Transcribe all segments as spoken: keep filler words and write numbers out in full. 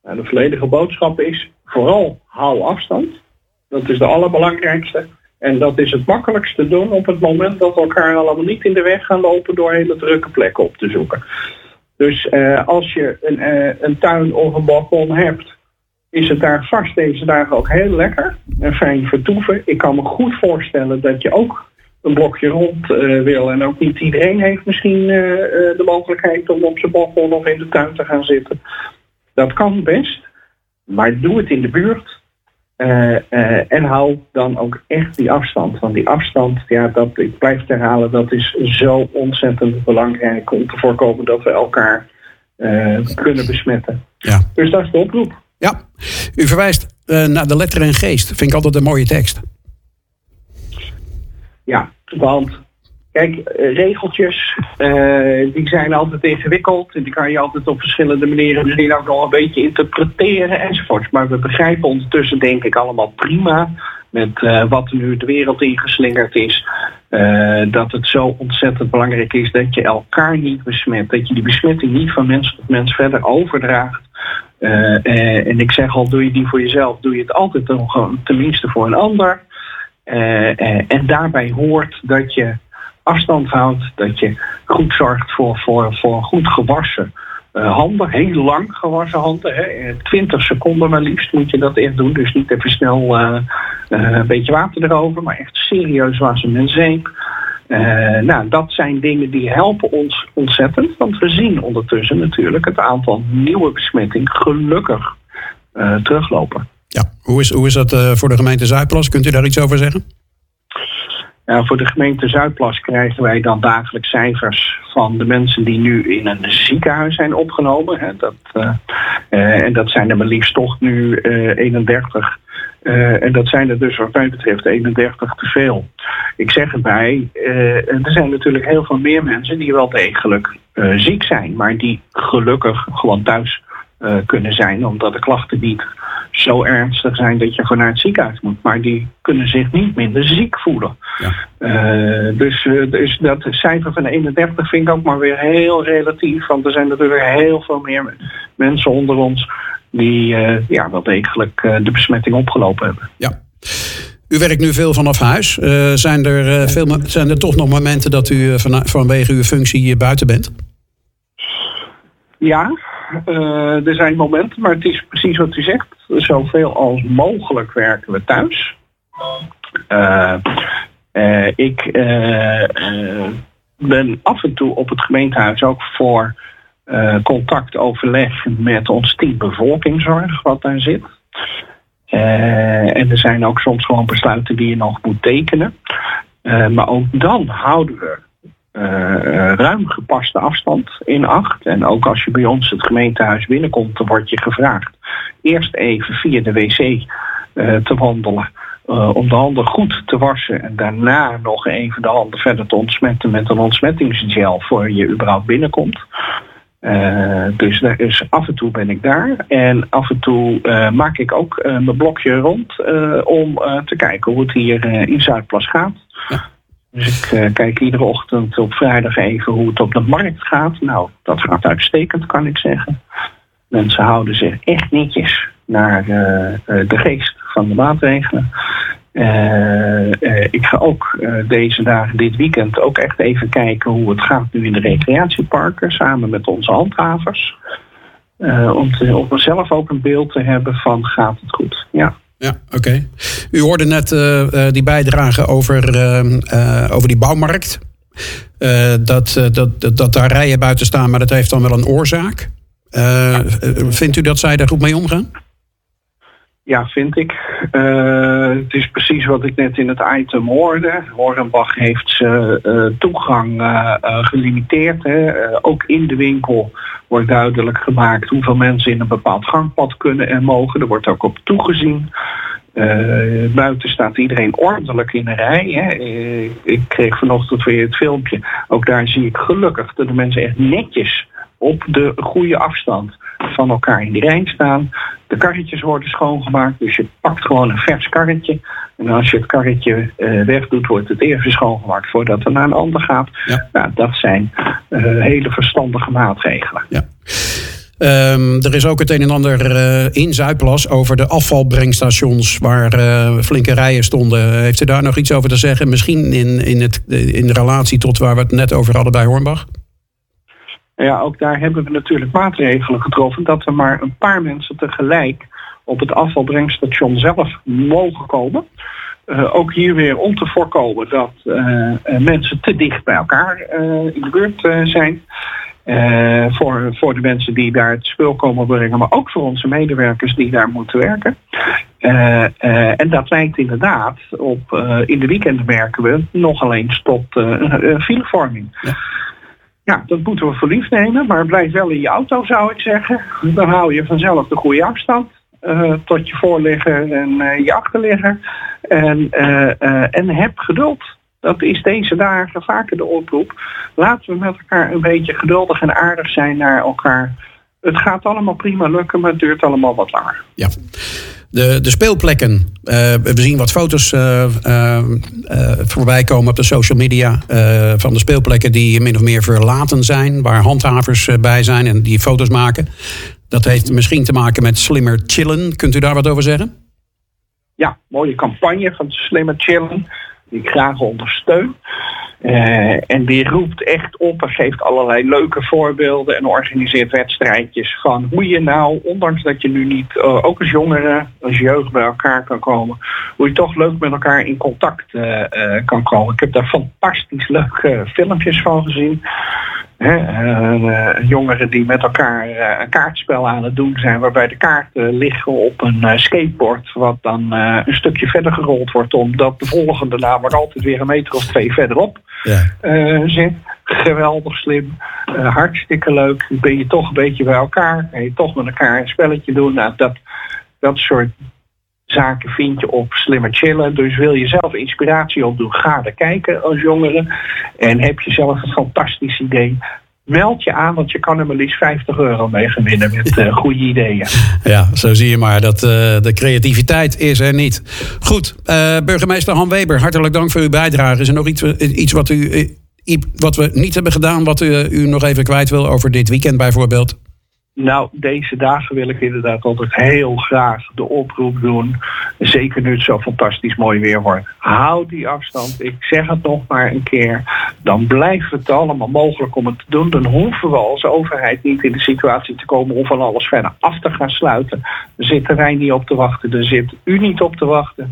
Nou, de volledige boodschap is vooral hou afstand. Dat is de allerbelangrijkste. En dat is het makkelijkste doen op het moment dat we elkaar allemaal niet in de weg gaan lopen door hele drukke plekken op te zoeken. Dus uh, als je een, uh, een tuin of een balkon hebt, is het daar vast deze dagen ook heel lekker en fijn vertoeven. Ik kan me goed voorstellen dat je ook een blokje rond uh, wil. En ook niet iedereen heeft misschien uh, uh, de mogelijkheid om op zijn balkon of in de tuin te gaan zitten. Dat kan best, maar doe het in de buurt. Uh, uh, en hou dan ook echt die afstand. Want die afstand, ja, dat, ik blijf het herhalen, dat is zo ontzettend belangrijk om te voorkomen dat we elkaar uh, kunnen besmetten. Ja. Dus dat is de oproep. Ja, u verwijst uh, naar de letter en geest. Vind ik altijd een mooie tekst. Ja, want kijk, regeltjes, uh, die zijn altijd ingewikkeld. Die kan je altijd op verschillende manieren misschien ook nog een beetje interpreteren enzovoorts. Maar we begrijpen ondertussen denk ik allemaal prima met uh, wat er nu de wereld ingeslingerd is. Uh, dat het zo ontzettend belangrijk is dat je elkaar niet besmet. Dat je die besmetting niet van mens tot mens verder overdraagt. Uh, uh, en ik zeg al, doe je die voor jezelf, doe je het altijd nog tenminste voor een ander. Uh, uh, en daarbij hoort dat je afstand houdt, dat je goed zorgt voor, voor, voor goed gewassen uh, handen, heel lang gewassen handen. Hè. twintig seconden maar liefst moet je dat echt doen, dus niet even snel uh, uh, een beetje water erover, maar echt serieus wassen met zeep. Uh, nou, dat zijn dingen die helpen ons ontzettend, want we zien ondertussen natuurlijk het aantal nieuwe besmettingen gelukkig uh, teruglopen. Ja, hoe is, hoe is dat uh, voor de gemeente Zuidplas? Kunt u daar iets over zeggen? Ja, voor de gemeente Zuidplas krijgen wij dan dagelijks cijfers van de mensen die nu in een ziekenhuis zijn opgenomen. Hè. Dat, uh, uh, en dat zijn er maar liefst toch nu uh, eenendertig. Uh, en dat zijn er dus wat mij betreft eenendertig te veel. Ik zeg erbij, uh, er zijn natuurlijk heel veel meer mensen die wel degelijk uh, ziek zijn, maar die gelukkig gewoon thuis uh, kunnen zijn, omdat de klachten niet zo ernstig zijn dat je gewoon naar het ziekenhuis moet. Maar die kunnen zich niet minder ziek voelen. Ja. Uh, dus, uh, dus dat cijfer van eenendertig vind ik ook maar weer heel relatief. Want er zijn natuurlijk heel veel meer mensen onder ons die uh, ja, wel degelijk uh, de besmetting opgelopen hebben. Ja. U werkt nu veel vanaf huis. Uh, zijn, er, uh, veel, zijn er toch nog momenten dat u uh, van, vanwege uw functie uh, buiten bent? Ja, uh, er zijn momenten, maar het is precies wat u zegt. Zoveel als mogelijk werken we thuis. Uh, uh, ik uh, uh, ben af en toe op het gemeentehuis ook voor uh, contactoverleg met ons team bevolkingszorg, wat daar zit. Uh, en er zijn ook soms gewoon besluiten die je nog moet tekenen. Uh, maar ook dan houden we Uh, ruim gepaste afstand in acht. En ook als je bij ons het gemeentehuis binnenkomt, dan wordt je gevraagd eerst even via de wc uh, te wandelen. Uh, om de handen goed te wassen en daarna nog even de handen verder te ontsmetten met een ontsmettingsgel voor je überhaupt binnenkomt. Uh, dus, dus af en toe ben ik daar. En af en toe uh, maak ik ook uh, mijn blokje rond uh, om uh, te kijken hoe het hier uh, in Zuidplas gaat. Ja. Dus ik uh, kijk iedere ochtend op vrijdag even hoe het op de markt gaat. Nou, dat gaat uitstekend, kan ik zeggen. Mensen houden zich echt netjes naar uh, uh, de geest van de maatregelen. Uh, uh, ik ga ook uh, deze dagen, dit weekend, ook echt even kijken hoe het gaat nu in de recreatieparken, samen met onze handhavers. Uh, om, te, om zelf ook een beeld te hebben van gaat het goed, ja. Ja, oké. Okay. U hoorde net uh, uh, die bijdrage over, uh, uh, over die bouwmarkt. Uh, dat, uh, dat, dat, dat daar rijen buiten staan, maar dat heeft dan wel een oorzaak. Uh, vindt u dat zij daar goed mee omgaan? Ja, vind ik. Uh, het is precies wat ik net in het item hoorde. Hornbach heeft zijn uh, toegang uh, uh, gelimiteerd. Hè. Uh, ook in de winkel wordt duidelijk gemaakt hoeveel mensen in een bepaald gangpad kunnen en mogen. Er wordt ook op toegezien. Uh, buiten staat iedereen ordelijk in een rij. Hè. Uh, ik kreeg vanochtend weer het filmpje. Ook daar zie ik gelukkig dat de mensen echt netjes op de goede afstand van elkaar in die rij staan. De karretjes worden schoongemaakt, dus je pakt gewoon een vers karretje. En als je het karretje uh, wegdoet, wordt het even schoongemaakt voordat het naar een ander gaat. Ja. Nou, dat zijn uh, hele verstandige maatregelen. Ja. Um, er is ook het een en ander uh, in Zuidplas over de afvalbrengstations waar uh, flinke rijen stonden. Heeft u daar nog iets over te zeggen? Misschien in, in, het, in de relatie tot waar we het net over hadden bij Hornbach? Ja, ook daar hebben we natuurlijk maatregelen getroffen dat er maar een paar mensen tegelijk op het afvalbrengstation zelf mogen komen. Uh, ook hier weer om te voorkomen dat uh, uh, mensen te dicht bij elkaar uh, in de buurt uh, zijn. Uh, voor, voor de mensen die daar het spul komen brengen, maar ook voor onze medewerkers die daar moeten werken. Uh, uh, en dat leidt inderdaad op, uh, in de weekenden merken we, nogal eens tot uh, uh, filevorming. Ja. Ja, dat moeten we voor lief nemen, maar blijf wel in je auto, zou ik zeggen. Dan hou je vanzelf de goede afstand uh, tot je voorligger en uh, je achterligger. En, uh, uh, en heb geduld. Dat is deze dagen vaker de oproep. Laten we met elkaar een beetje geduldig en aardig zijn naar elkaar. Het gaat allemaal prima lukken, maar het duurt allemaal wat langer. Ja. De, de speelplekken. Uh, we zien wat foto's uh, uh, uh, voorbij komen op de social media uh, van de speelplekken die min of meer verlaten zijn, waar handhavers uh, bij zijn en die foto's maken. Dat heeft misschien te maken met slimmer chillen. Kunt u daar wat over zeggen? Ja, mooie campagne van slimmer chillen, die ik graag ondersteun. Uh, en die roept echt op en geeft allerlei leuke voorbeelden en organiseert wedstrijdjes van hoe je nou, ondanks dat je nu niet, uh, ook als jongeren, als jeugd bij elkaar kan komen, hoe je toch leuk met elkaar in contact uh, uh, kan komen. Ik heb daar fantastisch leuke filmpjes van gezien. He, uh, uh, jongeren die met elkaar uh, een kaartspel aan het doen zijn, waarbij de kaarten liggen op een uh, skateboard, wat dan uh, een stukje verder gerold wordt, omdat de volgende namelijk altijd weer een meter of twee verderop ja. uh, zit. Geweldig slim, uh, hartstikke leuk. Ben je toch een beetje bij elkaar, kan je toch met elkaar een spelletje doen. Nou, dat, dat soort zaken vind je op Slimmer Chillen. Dus wil je zelf inspiratie opdoen, ga er kijken als jongeren. En heb je zelf een fantastisch idee, meld je aan, want je kan er maar liefst vijftig euro mee gewinnen met uh, goede ideeën. Ja, zo zie je maar dat uh, de creativiteit is er niet. Goed, uh, burgemeester Han Weber, hartelijk dank voor uw bijdrage. Is er nog iets, iets wat, u, uh, wat we niet hebben gedaan, wat u, u nog even kwijt wil over dit weekend bijvoorbeeld? Nou, deze dagen wil ik inderdaad altijd heel graag de oproep doen. Zeker nu het zo fantastisch mooi weer wordt. Hou die afstand. Ik zeg het nog maar een keer. Dan blijft het allemaal mogelijk om het te doen. Dan hoeven we als overheid niet in de situatie te komen om van alles verder af te gaan sluiten. Er zit de Rijn niet op te wachten. Er zit u niet op te wachten.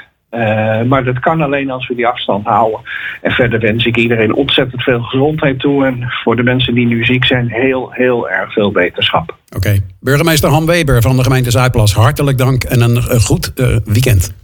Uh, maar dat kan alleen als we die afstand houden. En verder wens ik iedereen ontzettend veel gezondheid toe. En voor de mensen die nu ziek zijn, heel, heel erg veel beterschap. Oké. Okay. Burgemeester Han Weber van de gemeente Zuidplas, hartelijk dank en een, een goed uh, weekend.